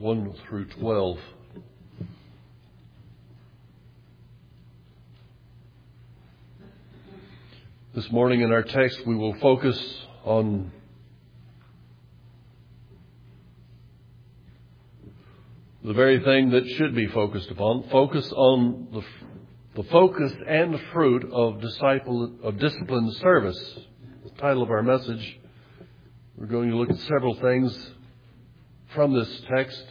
1 through 12. This morning in our text we will focus on the very thing that should be focused upon. Focus on the focus and the fruit of disciplined service. The title of our message. We're going to look at several things from this text.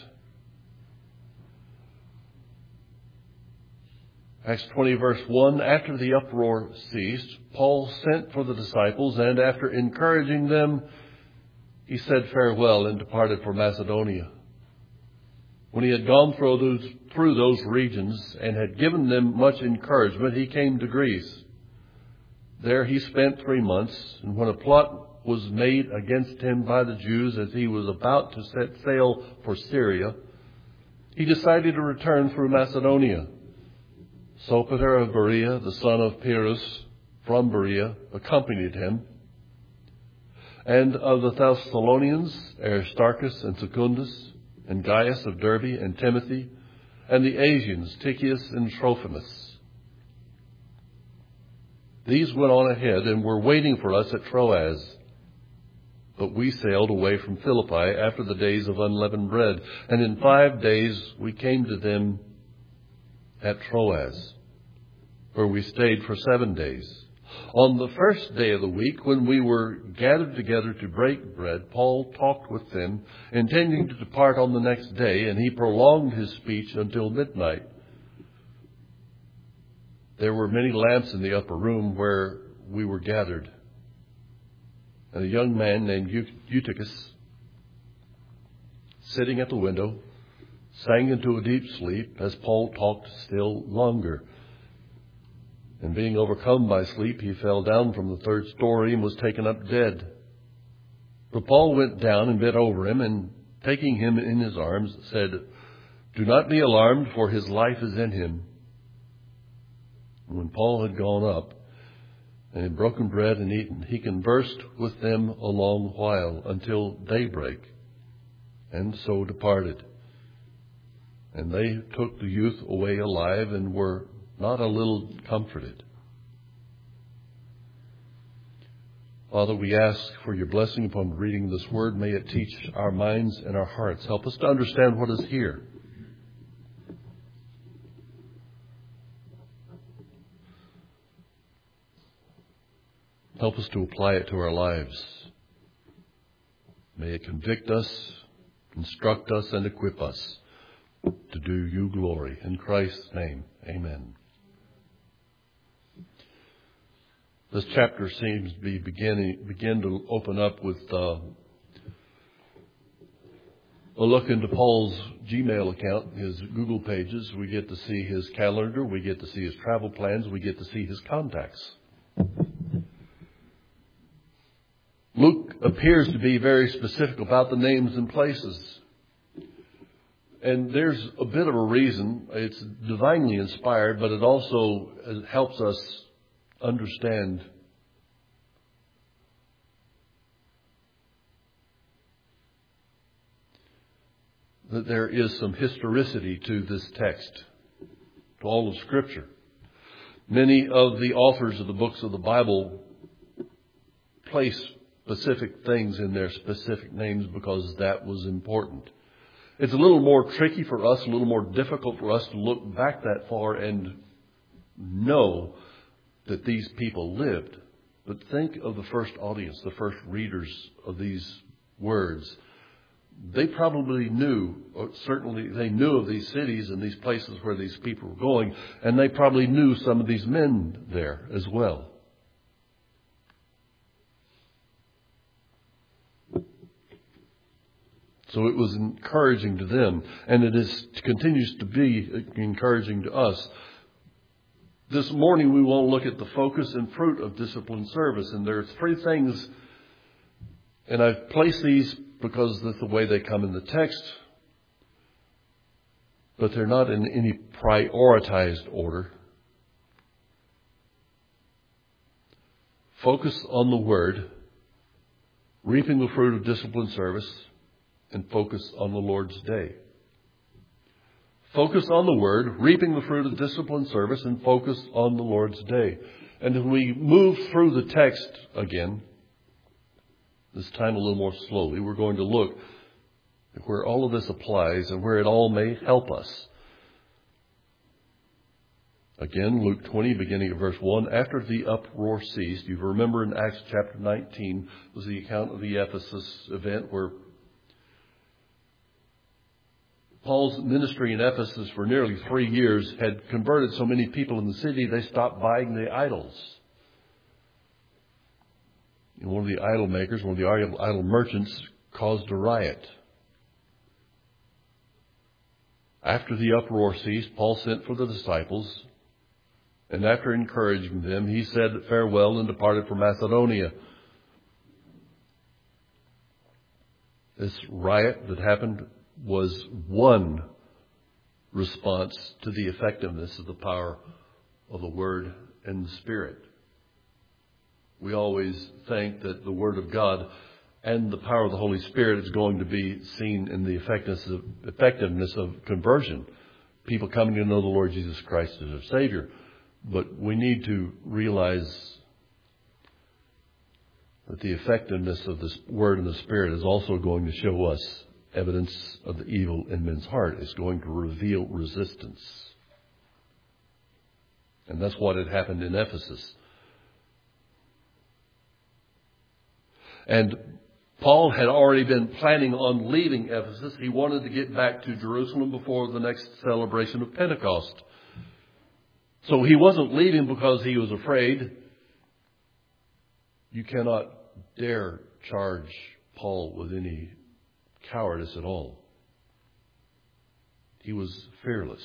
Acts 20 verse 1, after the uproar ceased, Paul sent for the disciples, and after encouraging them, he said farewell and departed for Macedonia. When he had gone through those regions and had given them much encouragement, he came to Greece. There he spent 3 months, and when a plot was made against him by the Jews as he was about to set sail for Syria, he decided to return through Macedonia. Sopater of Berea, the son of Pyrrhus from Berea, accompanied him. And of the Thessalonians, Aristarchus and Secundus, and Gaius of Derbe, and Timothy, and the Asians, Tychicus and Trophimus. These went on ahead and were waiting for us at Troas. But we sailed away from Philippi after the days of unleavened bread, and in 5 days we came to them at Troas, where we stayed for 7 days. On the first day of the week, when we were gathered together to break bread, Paul talked with them, intending to depart on the next day, and he prolonged his speech until midnight. There were many lamps in the upper room where we were gathered, and a young man named Eutychus, sitting at the window, sank into a deep sleep as Paul talked still longer. And being overcome by sleep, he fell down from the 3rd story and was taken up dead. But Paul went down and bent over him, and taking him in his arms, said, "Do not be alarmed, for his life is in him." And when Paul had gone up and had broken bread and eaten, he conversed with them a long while, until daybreak, and so departed. And they took the youth away alive, and were not a little comforted. Father, we ask for your blessing upon reading this word. May it teach our minds and our hearts. Help us to understand what is here. Help us to apply it to our lives. May it convict us, instruct us, and equip us to do you glory. In Christ's name, amen. This chapter seems to be begin to open up with a look into Paul's Gmail account, his Google pages. We get to see his calendar. We get to see his travel plans. We get to see his contacts. Luke appears to be very specific about the names and places. And there's a bit of a reason. It's divinely inspired, but it also helps us understand that there is some historicity to this text, to all of Scripture. Many of the authors of the books of the Bible place specific things in their specific names because that was important. It's a little more tricky for us, a little more difficult for us to look back that far and know that these people lived. But think of the first audience, the first readers of these words. They probably knew, or certainly they knew of these cities and these places where these people were going, and they probably knew some of these men there as well. So it was encouraging to them, and it continues to be encouraging to us. This morning we want to look at the focus and fruit of disciplined service. And there are 3 things, and I've placed these because that's the way they come in the text, but they're not in any prioritized order. Focus on the Word, reaping the fruit of disciplined service, and focus on the Lord's Day. Focus on the Word, reaping the fruit of disciplined service, and focus on the Lord's day. And if we move through the text again, this time a little more slowly, we're going to look at where all of this applies and where it all may help us. Again, Luke 20, beginning at verse 1. After the uproar ceased, you remember in Acts chapter 19 was the account of the Ephesus event where Paul's ministry in Ephesus for nearly 3 years had converted so many people in the city they stopped buying the idols. And one of the idol makers, one of the idol merchants, caused a riot. After the uproar ceased, Paul sent for the disciples, and after encouraging them, he said farewell and departed for Macedonia. This riot that happened was one response to the effectiveness of the power of the Word and the Spirit. We always think that the Word of God and the power of the Holy Spirit is going to be seen in the effectiveness of conversion. People coming to know the Lord Jesus Christ as their Savior. But we need to realize that the effectiveness of this Word and the Spirit is also going to show us evidence of the evil in men's heart. It's going to reveal resistance. And that's what had happened in Ephesus. And Paul had already been planning on leaving Ephesus. He wanted to get back to Jerusalem before the next celebration of Pentecost. So he wasn't leaving because he was afraid. You cannot dare charge Paul with any cowardice at all. He was fearless.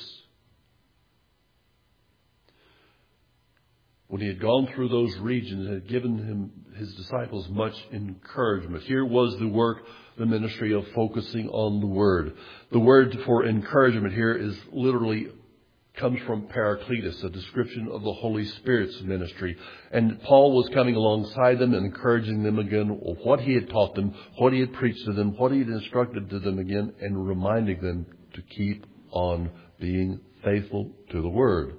When he had gone through those regions and had given his disciples much encouragement. Here was the work, the ministry of focusing on the Word. The word for encouragement here is literally comes from Paracletus, a description of the Holy Spirit's ministry. And Paul was coming alongside them and encouraging them again of what he had taught them, what he had preached to them, what he had instructed to them again, and reminding them to keep on being faithful to the Word.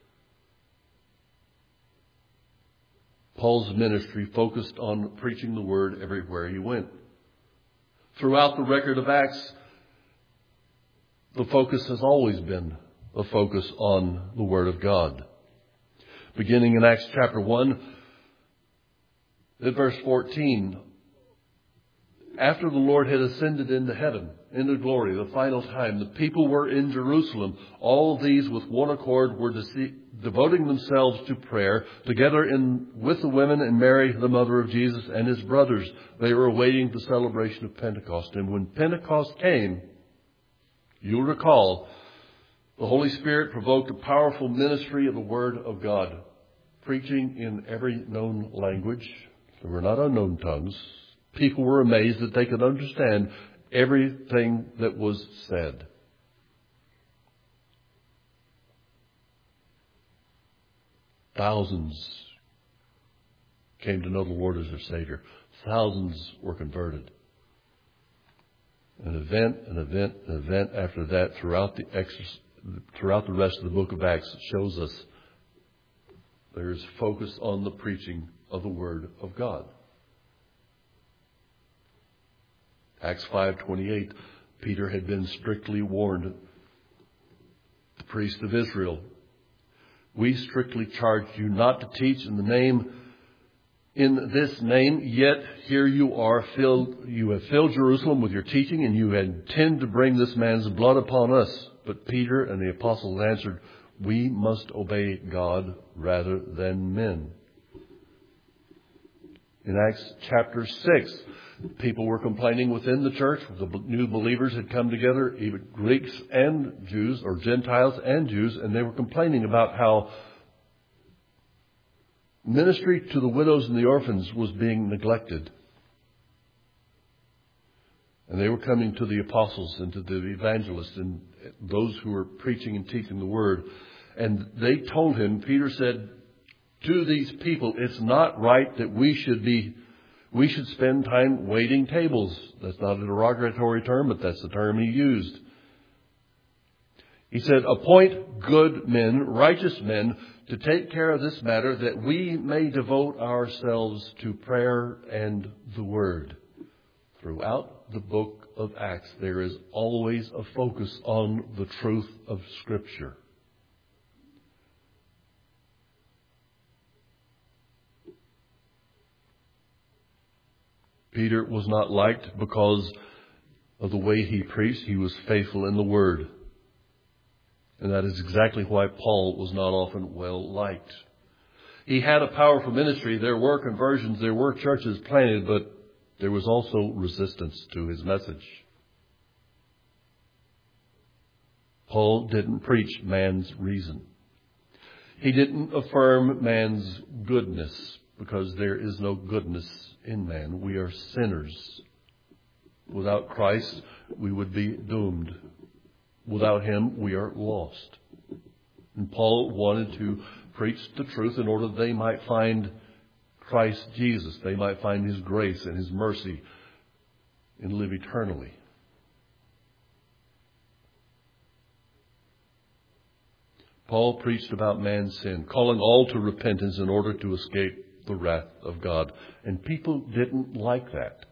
Paul's ministry focused on preaching the Word everywhere he went. Throughout the record of Acts, the focus has always been a focus on the Word of God. Beginning in Acts chapter 1, at verse 14, after the Lord had ascended into heaven, into glory, the final time, the people were in Jerusalem. All these with one accord were devoting themselves to prayer, together with the women and Mary, the mother of Jesus, and his brothers. They were awaiting the celebration of Pentecost. And when Pentecost came, you'll recall, the Holy Spirit provoked a powerful ministry of the Word of God, preaching in every known language. There were not unknown tongues. People were amazed that they could understand everything that was said. Thousands came to know the Lord as their Savior. Thousands were converted. An event after that throughout the rest of the book of Acts shows us there's focus on the preaching of the Word of God. Acts 5:28, Peter had been strictly warned, the priest of Israel, we strictly charge you not to teach in this name, yet here you are you have filled Jerusalem with your teaching, and you intend to bring this man's blood upon us. But Peter and the apostles answered, we must obey God rather than men. In Acts chapter 6, people were complaining within the church. The new believers had come together, even Greeks and Jews, or Gentiles and Jews, and they were complaining about how ministry to the widows and the orphans was being neglected. And they were coming to the apostles and to the evangelists and those who were preaching and teaching the Word. And they told him, Peter said to these people, it's not right that we should spend time waiting tables. That's not a derogatory term, but that's the term he used. He said, appoint good men, righteous men, to take care of this matter, that we may devote ourselves to prayer and the Word. Throughout the book of Acts, there is always a focus on the truth of Scripture. Peter was not liked because of the way he preached. He was faithful in the Word. And that is exactly why Paul was not often well liked. He had a powerful ministry. There were conversions. There were churches planted, but there was also resistance to his message. Paul didn't preach man's reason. He didn't affirm man's goodness, because there is no goodness in man. We are sinners. Without Christ, we would be doomed. Without Him, we are lost. And Paul wanted to preach the truth in order that they might find Christ Jesus. They might find His grace and His mercy and live eternally. Paul preached about man's sin, calling all to repentance in order to escape the wrath of God. And people didn't like that.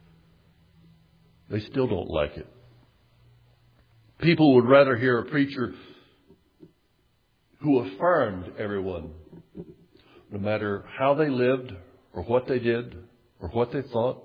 They still don't like it. People would rather hear a preacher who affirmed everyone, no matter how they lived or what they did or what they thought.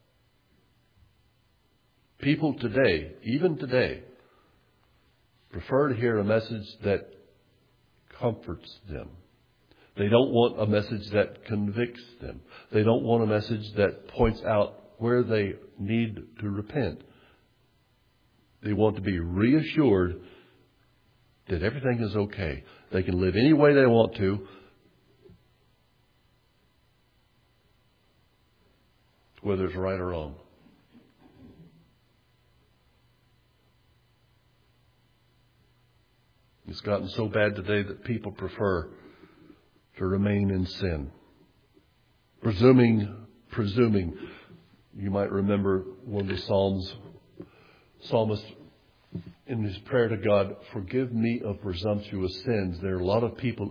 People today, even today, prefer to hear a message that comforts them. They don't want a message that convicts them. They don't want a message that points out where they need to repent. They want to be reassured that everything is okay. They can live any way they want to, whether it's right or wrong. It's gotten so bad today that people prefer to remain in sin. Presuming, you might remember one of the psalmist in his prayer to God, forgive me of presumptuous sins. There are a lot of people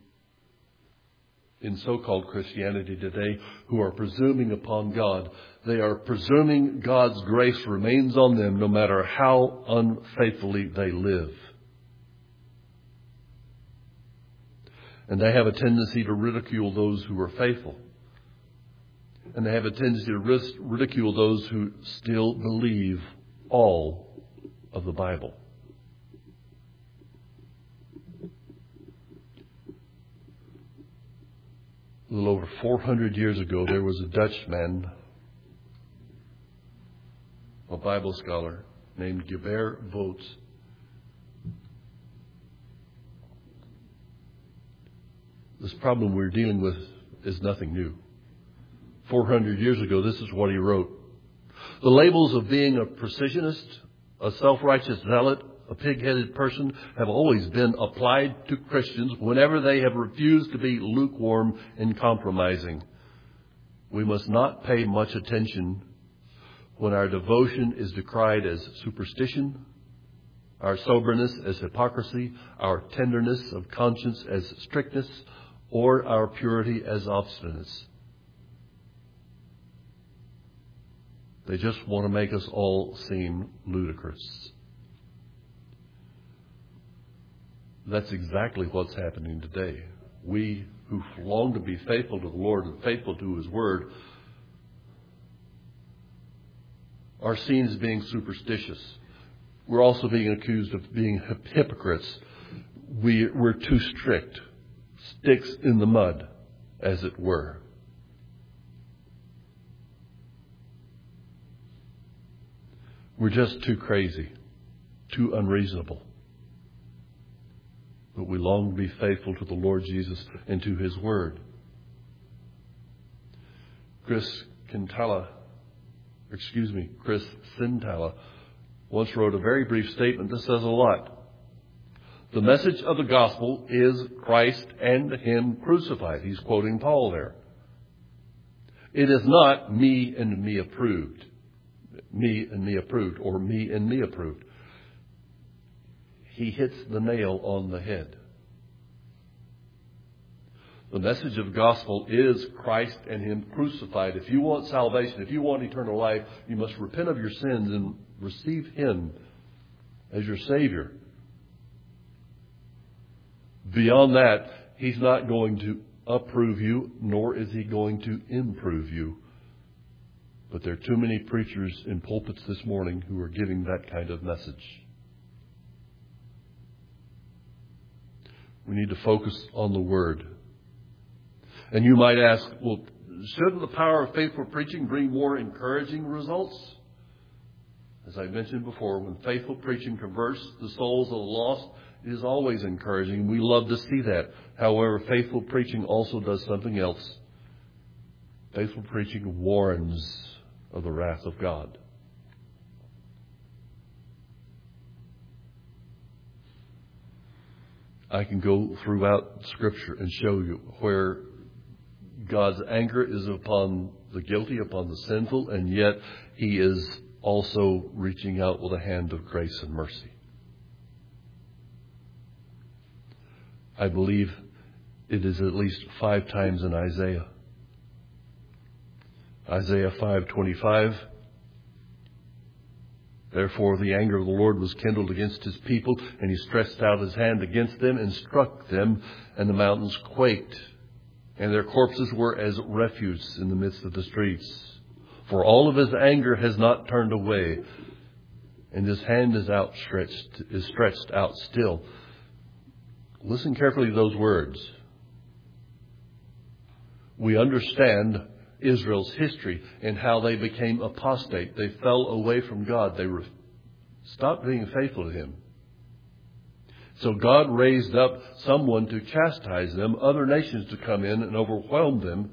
in so-called Christianity today who are presuming upon God. They are presuming God's grace remains on them no matter how unfaithfully they live. And they have a tendency to ridicule those who are faithful. And they have a tendency to ridicule those who still believe all of the Bible. A little over 400 years ago, there was a Dutchman, a Bible scholar, named Gerbert Voets. This problem we're dealing with is nothing new. 400 years ago, this is what he wrote. The labels of being a precisionist, a self-righteous zealot, a pig-headed person have always been applied to Christians whenever they have refused to be lukewarm and compromising. We must not pay much attention when our devotion is decried as superstition, our soberness as hypocrisy, our tenderness of conscience as strictness, or our purity as obstinance. They just want to make us all seem ludicrous. That's exactly what's happening today. We who long to be faithful to the Lord and faithful to His Word are seen as being superstitious. We're also being accused of being hypocrites. We're too strict. Sticks in the mud, as it were. We're just too crazy, too unreasonable. But we long to be faithful to the Lord Jesus and to His Word. Chris Sintala once wrote a very brief statement that says a lot. The message of the gospel is Christ and Him crucified. He's quoting Paul there. It is not me and me approved. Me and me approved, or me and me approved. he hits the nail on the head. The message of the gospel is Christ and Him crucified. If you want salvation, if you want eternal life, you must repent of your sins and receive Him as your Savior. Beyond that, He's not going to approve you, nor is He going to improve you. But there are too many preachers in pulpits this morning who are giving that kind of message. We need to focus on the Word. And you might ask, well, shouldn't the power of faithful preaching bring more encouraging results? As I mentioned before, when faithful preaching converts the souls of the lost, it is always encouraging. We love to see that. However, faithful preaching also does something else. Faithful preaching warns of the wrath of God. I can go throughout Scripture and show you where God's anger is upon the guilty, upon the sinful, and yet He is also reaching out with a hand of grace and mercy. I believe it is at least 5 times in Isaiah. Isaiah 5:25. Therefore the anger of the Lord was kindled against His people, and He stretched out His hand against them and struck them, and the mountains quaked, and their corpses were as refuse in the midst of the streets. For all of His anger has not turned away, and His hand is stretched out still. Listen carefully to those words. We understand Israel's history and how they became apostate. They fell away from God. They stopped being faithful to Him. So God raised up someone to chastise them, other nations to come in and overwhelm them.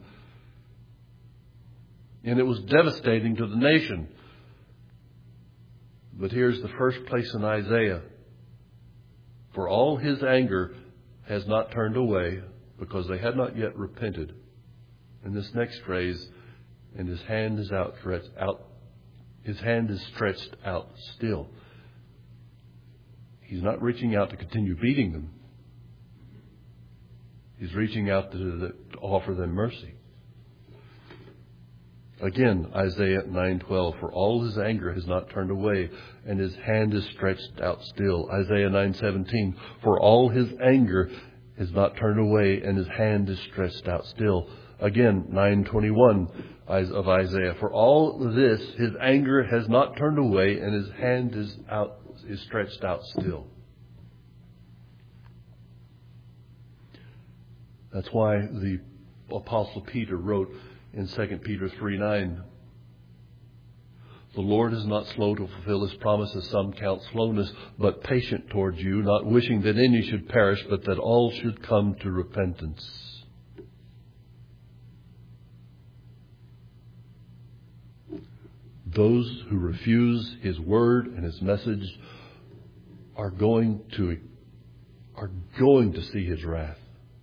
And it was devastating to the nation. But here's the first place in Isaiah. For all His anger has not turned away, because they had not yet repented. And this next phrase, and His hand is His hand is stretched out still. He's not reaching out to continue beating them. He's reaching out to offer them mercy. Again, Isaiah 9:12, for all His anger has not turned away, and His hand is stretched out still. Isaiah 9:17, for all His anger has not turned away, and His hand is stretched out still. Again, 9:21 of Isaiah, for all this His anger has not turned away, and His hand is stretched out still. That's why the Apostle Peter wrote in 2 Peter 3:9, the Lord is not slow to fulfill His promise, as some count slowness, but patient towards you, not wishing that any should perish, but that all should come to repentance. Those who refuse His word and His message are going to see His wrath.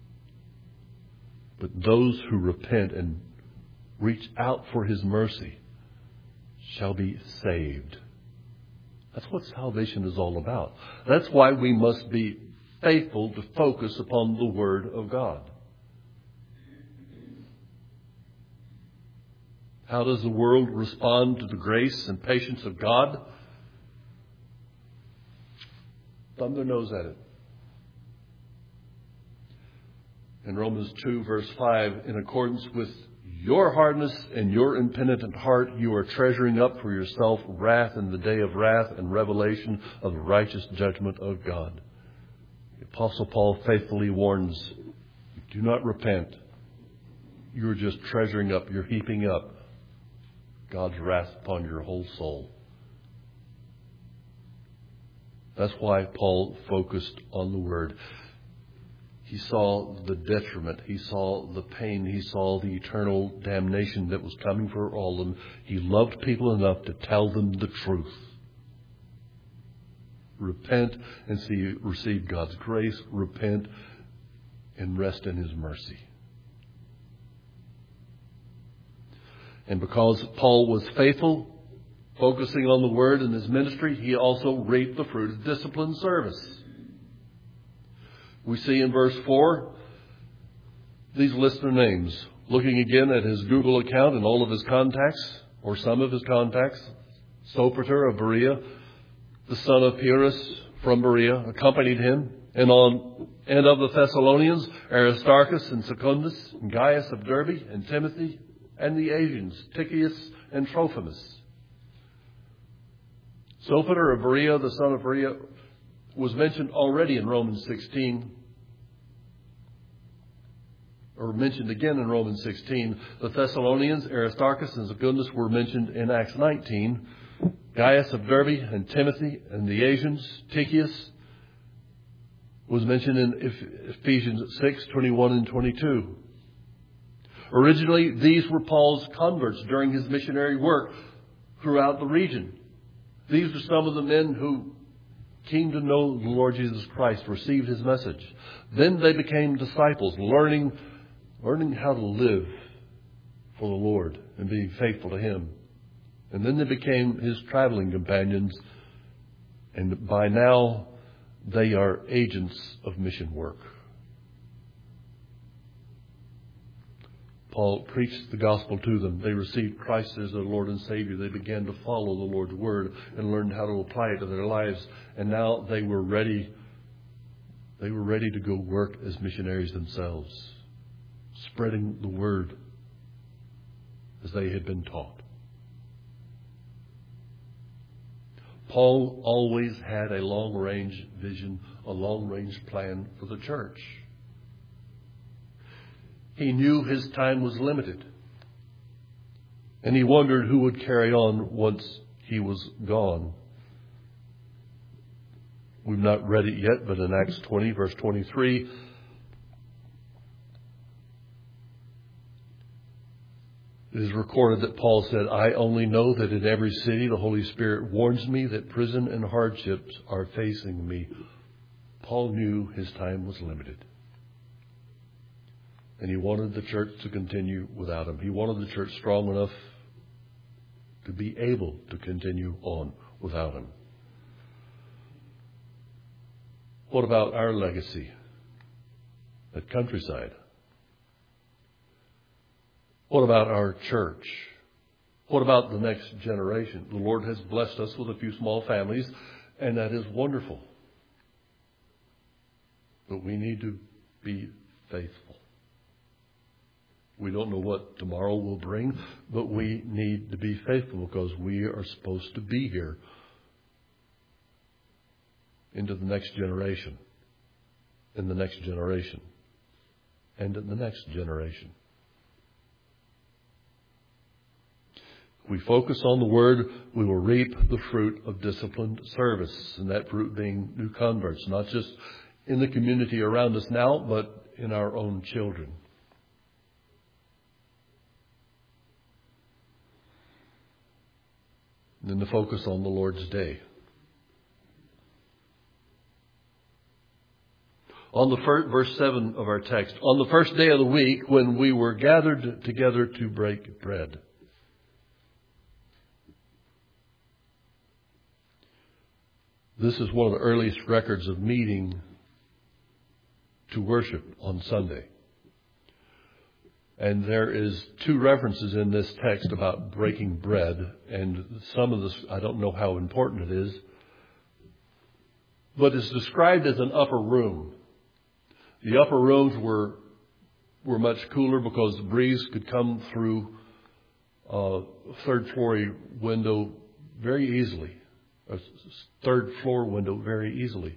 But those who repent and reach out for His mercy shall be saved. That's what salvation is all about. That's why we must be faithful to focus upon the Word of God. How does the world respond to the grace and patience of God? Thumb their nose at it. In Romans 2, verse 5, in accordance with your hardness and your impenitent heart, you are treasuring up for yourself wrath in the day of wrath and revelation of the righteous judgment of God. The Apostle Paul faithfully warns, do not repent. You're just treasuring up, you're heaping up God's wrath upon your whole soul. That's why Paul focused on the Word. He saw the detriment. He saw the pain. He saw the eternal damnation that was coming for all of them. He loved people enough to tell them the truth. Repent and receive God's grace. Repent and rest in His mercy. And because Paul was faithful, focusing on the Word in his ministry, he also reaped the fruit of disciplined service. We see in verse 4, these list their names. Looking again at his Google account and all of his contacts, or some of his contacts, Sopater of Berea, the son of Pyrrhus from Berea, accompanied him. And of the Thessalonians, Aristarchus and Secundus, and Gaius of Derbe, and Timothy, and the Asians, Tychicus and Trophimus. Sopater of Berea, the son of Berea, was mentioned already in Romans 16, or mentioned again in Romans 16. The Thessalonians, Aristarchus and Secundus were mentioned in Acts 19. Gaius of Derbe and Timothy and the Asians, Tychicus, was mentioned in Ephesians 6, 21 and 22. Originally, these were Paul's converts during his missionary work throughout the region. These are some of the men who came to know the Lord Jesus Christ, received his message. Then they became disciples, learning how to live for the Lord and being faithful to him. And then they became his traveling companions. And by now, they are agents of mission work. Paul preached the gospel to them. They received Christ as their Lord and Savior. They began to follow the Lord's word and learned how to apply it to their lives. And now they were ready. They were ready to go work as missionaries themselves, spreading the word as they had been taught. Paul always had a long-range vision, a long-range plan for the church. He knew his time was limited, and he wondered who would carry on once he was gone. We've not read it yet, but in Acts 20, verse 23, it is recorded that Paul said, "I only know that in every city the Holy Spirit warns me that prison and hardships are facing me." Paul knew his time was limited. And he wanted the church to continue without him. He wanted the church strong enough to be able to continue on without him. What about our legacy at Countryside? What about our church? What about the next generation? The Lord has blessed us with a few small families, and that is wonderful. But we need to be faithful. We don't know what tomorrow will bring, but we need to be faithful because we are supposed to be here into the next generation, and the next generation, and in the next generation. If we focus on the Word, we will reap the fruit of disciplined service, and that fruit being new converts, not just in the community around us now, but in our own children. And then to focus on the Lord's Day. On the first, verse 7 of our text, on the first day of the week, when we were gathered together to break bread. This is one of the earliest records of meeting to worship on Sunday. And there is 2 references in this text about breaking bread. And some of this, I don't know how important it is. But it's described as an upper room. The upper rooms were much cooler because the breeze could come through a third-floor window very easily. A third-floor window very easily.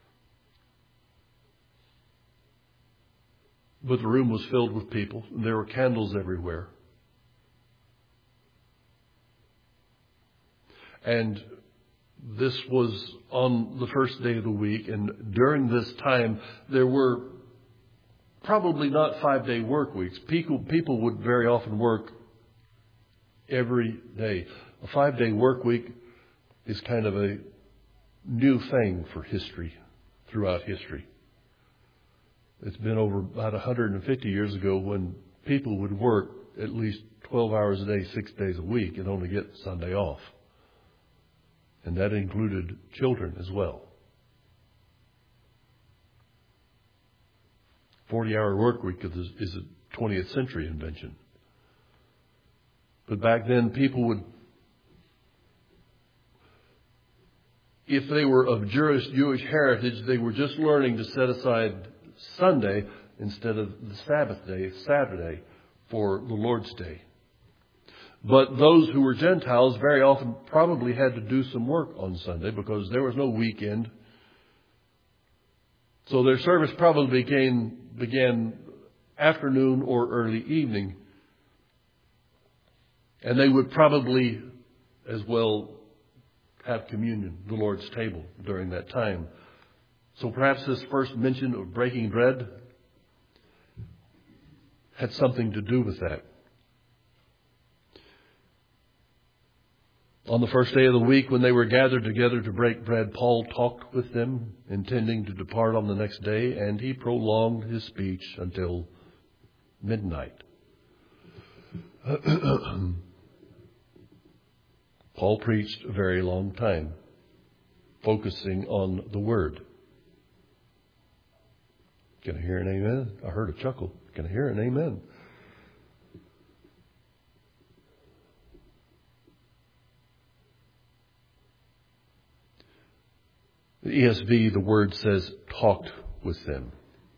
But the room was filled with people, and there were candles everywhere. And this was on the first day of the week, and during this time, there were probably not 5-day work weeks. People would very often work every day. A 5-day work week is kind of a new thing for history, throughout history. It's been over about 150 years ago when people would work at least 12 hours a day, 6 days a week, and only get Sunday off. And that included children as well. 40-hour work week is a 20th century invention. But back then, people would, if they were of Jewish heritage, they were just learning to set aside Sunday instead of the Sabbath day, Saturday, for the Lord's Day. But those who were Gentiles very often probably had to do some work on Sunday because there was no weekend. So their service probably began afternoon or early evening. And they would probably as well have communion, the Lord's table, during that time. So perhaps this first mention of breaking bread had something to do with that. On the first day of the week, when they were gathered together to break bread, Paul talked with them, intending to depart on the next day, and he prolonged his speech until midnight. Paul preached a very long time, focusing on the Word. Can I hear an amen? I heard a chuckle. Can I hear an amen? The ESV, the word says, talked with them.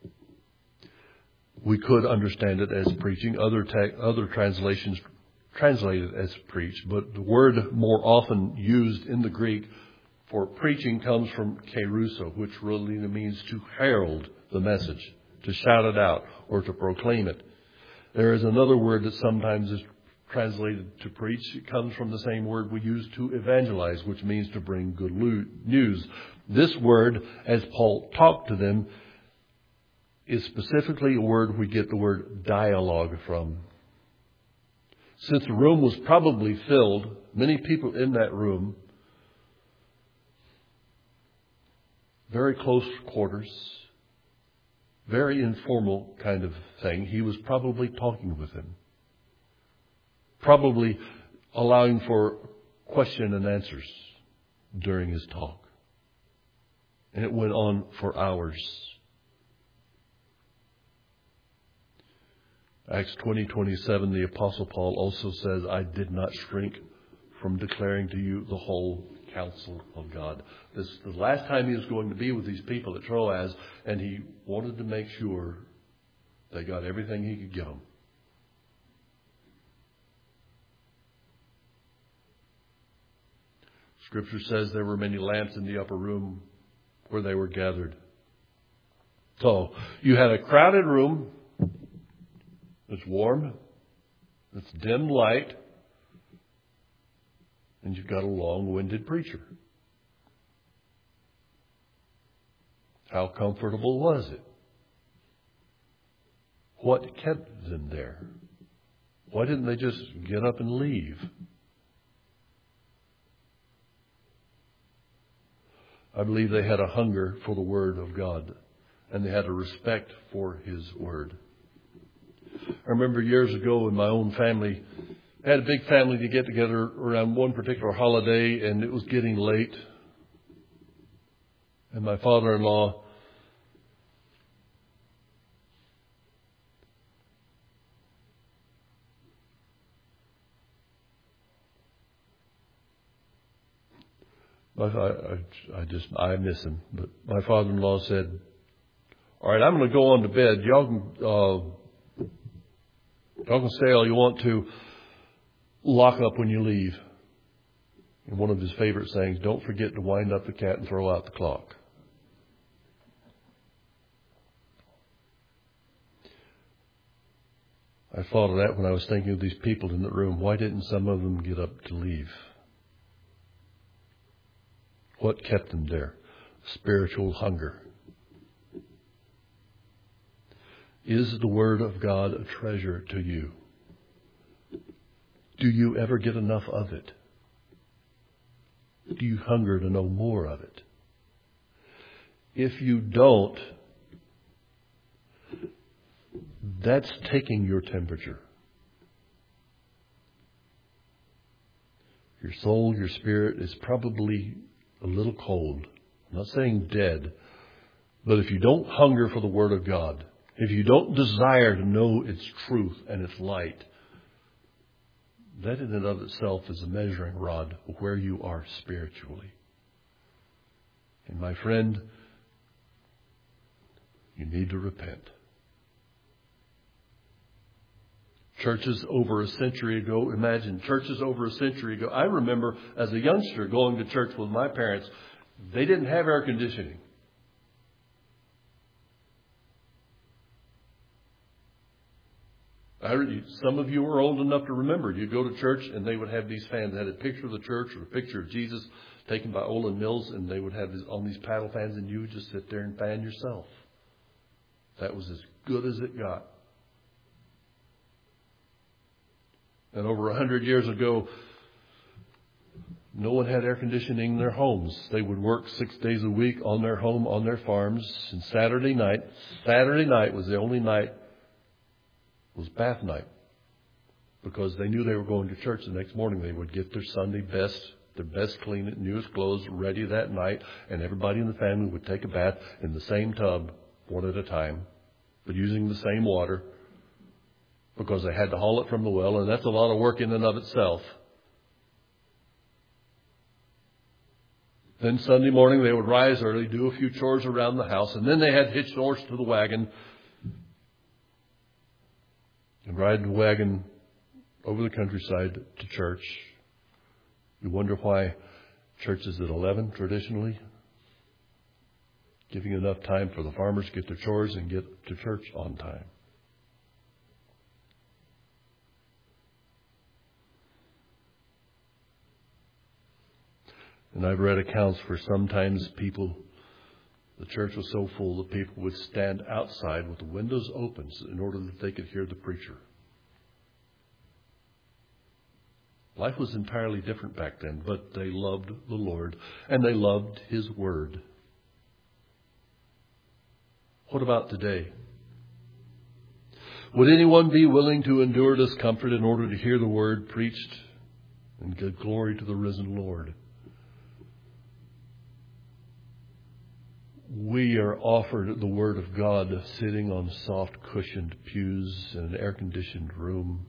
We could understand it as preaching. Other translations translate it as preach. But the word more often used in the Greek for preaching comes from keruso, which really means to herald the message, to shout it out, or to proclaim it. There is another word that sometimes is translated to preach. It comes from the same word we use to evangelize, which means to bring good news. This word, as Paul talked to them, is specifically a word we get the word dialogue from. Since the room was probably filled, many people in that room, very close quarters, very informal kind of thing, he was probably talking with them. Probably allowing for question and answers during his talk. And it went on for hours. Acts 20:27, the Apostle Paul also says, I did not shrink from declaring to you the whole counsel of God. This is the last time he was going to be with these people at Troas, and he wanted to make sure they got everything he could give them. Scripture says there were many lamps in the upper room where they were gathered. So you had a crowded room. It's warm. It's dim light. And you've got a long-winded preacher. How comfortable was it? What kept them there? Why didn't they just get up and leave? I believe they had a hunger for the Word of God, and they had a respect for His Word. I remember years ago in my own family, I had a big family to get together around one particular holiday, and it was getting late. And my father-in-law I miss him. But my father-in-law said, all right, I'm going to go on to bed. Y'all can stay all you want to. Lock up when you leave. And one of his favorite sayings, don't forget to wind up the cat and throw out the clock. I thought of that when I was thinking of these people in the room. Why didn't some of them get up to leave? What kept them there? Spiritual hunger. Is the Word of God a treasure to you? Do you ever get enough of it? Do you hunger to know more of it? If you don't, that's taking your temperature. Your soul, your spirit is probably a little cold. I'm not saying dead. But if you don't hunger for the Word of God, if you don't desire to know its truth and its light, that in and of itself is a measuring rod of where you are spiritually. And my friend, you need to repent. Churches over a century ago, imagine churches over a century ago. I remember as a youngster going to church with my parents. They didn't have air conditioning. Some of you are old enough to remember. You go to church and they would have these fans that had a picture of the church or a picture of Jesus taken by Olin Mills, and they would have on these paddle fans, and you would just sit there and fan yourself. That was as good as it got. And over 100 years ago, no one had air conditioning in their homes. They would work 6 days a week on their home, on their farms. And Saturday night was the only night, was bath night. Because they knew they were going to church the next morning. They would get their Sunday best, their best clean, newest clothes ready that night. And everybody in the family would take a bath in the same tub, one at a time, but using the same water. Because they had to haul it from the well, and that's a lot of work in and of itself. Then Sunday morning they would rise early, do a few chores around the house, and then they had hitched the horse to the wagon and ride the wagon over the countryside to church. You wonder why church is at 11 traditionally, giving enough time for the farmers to get their chores and get to church on time. And I've read accounts where sometimes the church was so full that people would stand outside with the windows open in order that they could hear the preacher. Life was entirely different back then, but they loved the Lord and they loved His Word. What about today? Would anyone be willing to endure discomfort in order to hear the Word preached and give glory to the risen Lord? We are offered the Word of God sitting on soft cushioned pews in an air-conditioned room.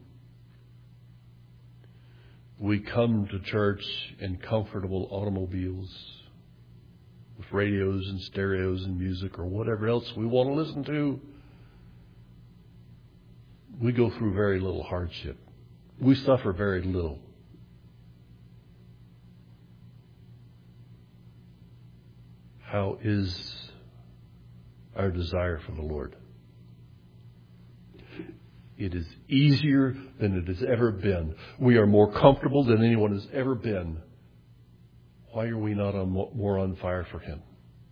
We come to church in comfortable automobiles with radios and stereos and music or whatever else we want to listen to. We go through very little hardship. We suffer very little. How is our desire for the Lord? It is easier than it has ever been. We are more comfortable than anyone has ever been. Why are we not more on fire for Him?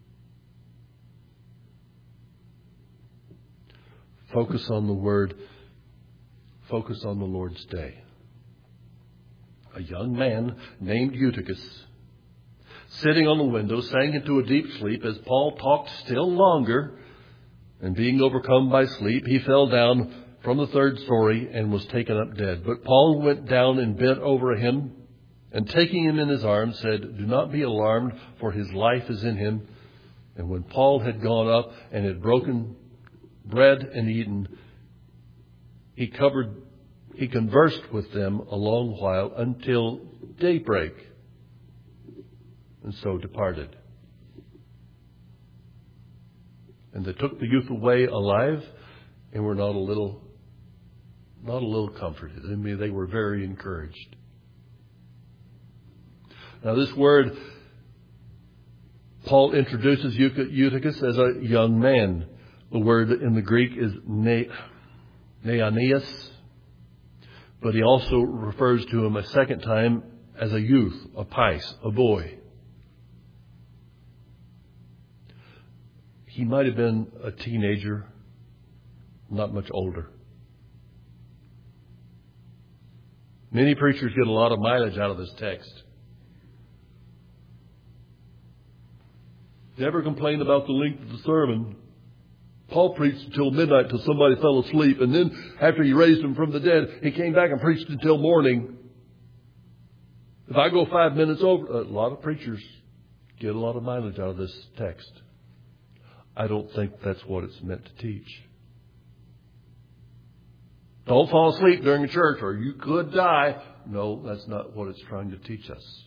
Focus on the Word. Focus on the Lord's day. A young man named Eutychus, sitting on the window, sank into a deep sleep as Paul talked still longer, and being overcome by sleep, he fell down from the third story and was taken up dead. But Paul went down and bent over him, and taking him in his arms, said, "Do not be alarmed, for his life is in him." And when Paul had gone up and had broken bread and eaten, he conversed with them a long while until daybreak, and so departed. And they took the youth away alive, and were not a little comforted. I mean, they were very encouraged. Now, this word, Paul introduces Eutychus as a young man. The word in the Greek is neanias, but he also refers to him a second time as a youth, a pais, a boy. He might have been a teenager, not much older. Many preachers get a lot of mileage out of this text. Never complain about the length of the sermon. Paul preached until midnight till somebody fell asleep. And then after he raised him from the dead, he came back and preached until morning. If I go 5 minutes over, a lot of preachers get a lot of mileage out of this text. I don't think that's what it's meant to teach. Don't fall asleep during a church or you could die. No, that's not what it's trying to teach us.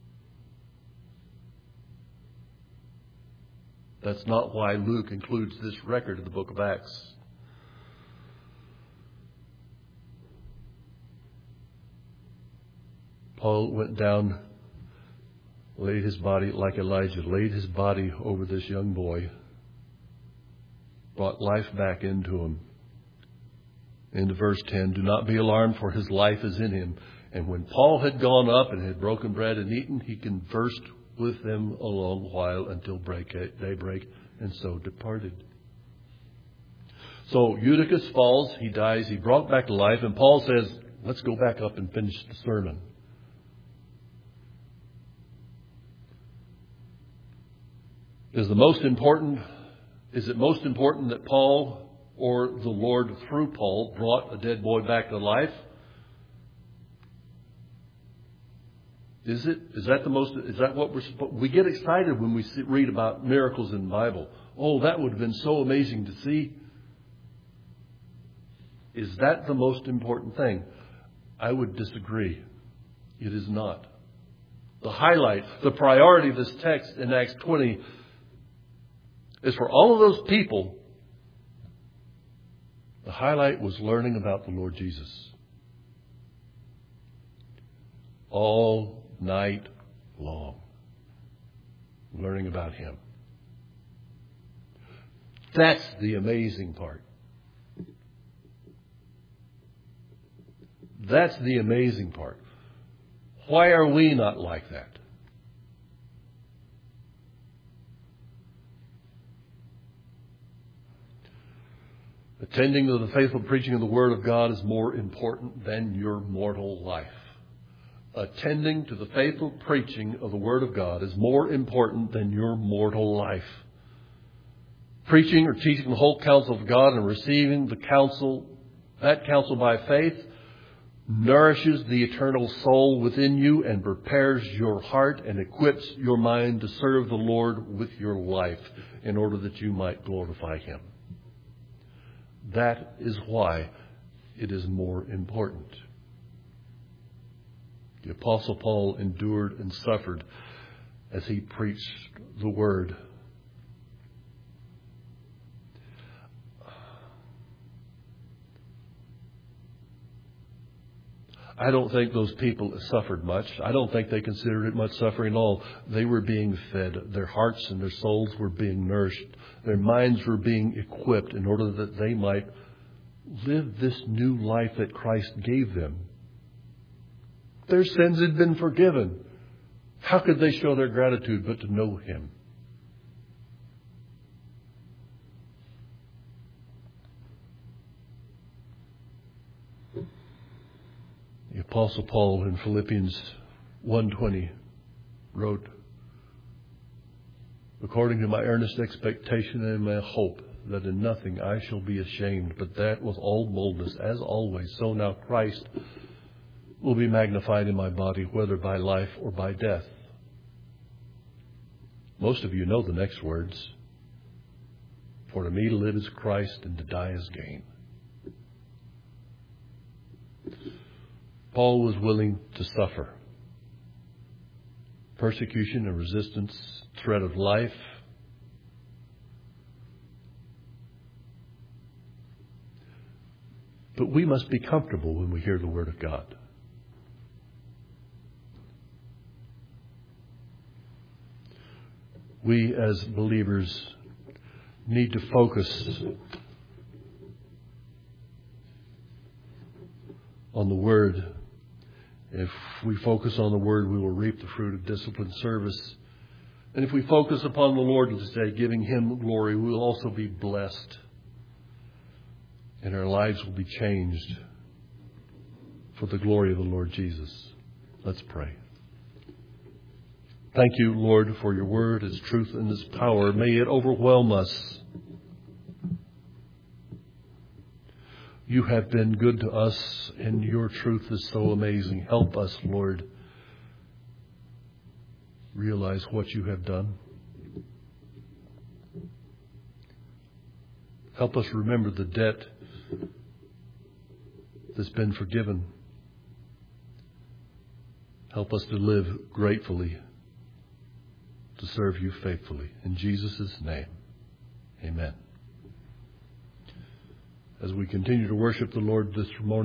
That's not why Luke includes this record in the book of Acts. Paul went down, laid his body, like Elijah, laid his body over this young boy, brought life back into him. Into verse 10, do not be alarmed, for his life is in him. And when Paul had gone up and had broken bread and eaten, he conversed with them a long while until daybreak, and so departed. So Eutychus falls, he dies, he brought back to life, and Paul says, let's go back up and finish the sermon. Is it most important that Paul or the Lord through Paul brought a dead boy back to life? Is it? Is that what we get excited when we read about miracles in the Bible? Oh, that would have been so amazing to see. Is that the most important thing? I would disagree. It is not. The highlight, the priority of this text in Acts 20 is for all of those people. The highlight was learning about the Lord Jesus. All night long. Learning about Him. That's the amazing part. That's the amazing part. Why are we not like that? Attending to the faithful preaching of the Word of God is more important than your mortal life. Attending to the faithful preaching of the Word of God is more important than your mortal life. Preaching or teaching the whole counsel of God and receiving that counsel by faith, nourishes the eternal soul within you and prepares your heart and equips your mind to serve the Lord with your life in order that you might glorify Him. That is why it is more important. The Apostle Paul endured and suffered as he preached the Word. I don't think those people suffered much. I don't think they considered it much suffering at all. They were being fed. Their hearts and their souls were being nourished. Their minds were being equipped in order that they might live this new life that Christ gave them. Their sins had been forgiven. How could they show their gratitude but to know Him? The Apostle Paul in Philippians 1:20 wrote, according to my earnest expectation and my hope that in nothing I shall be ashamed, but that with all boldness, as always, so now Christ will be magnified in my body, whether by life or by death. Most of you know the next words. For to me to live is Christ, and to die is gain. Paul was willing to suffer persecution and resistance, threat of life. But we must be comfortable when we hear the Word of God. We as believers need to focus on the Word. If we focus on the Word, we will reap the fruit of disciplined service. And if we focus upon the Lord this day, giving Him glory, we will also be blessed. And our lives will be changed for the glory of the Lord Jesus. Let's pray. Thank you, Lord, for your Word, its truth and its power. May it overwhelm us. You have been good to us, and your truth is so amazing. Help us, Lord, realize what you have done. Help us remember the debt that's been forgiven. Help us to live gratefully, to serve you faithfully. In Jesus' name, amen. As we continue to worship the Lord this morning,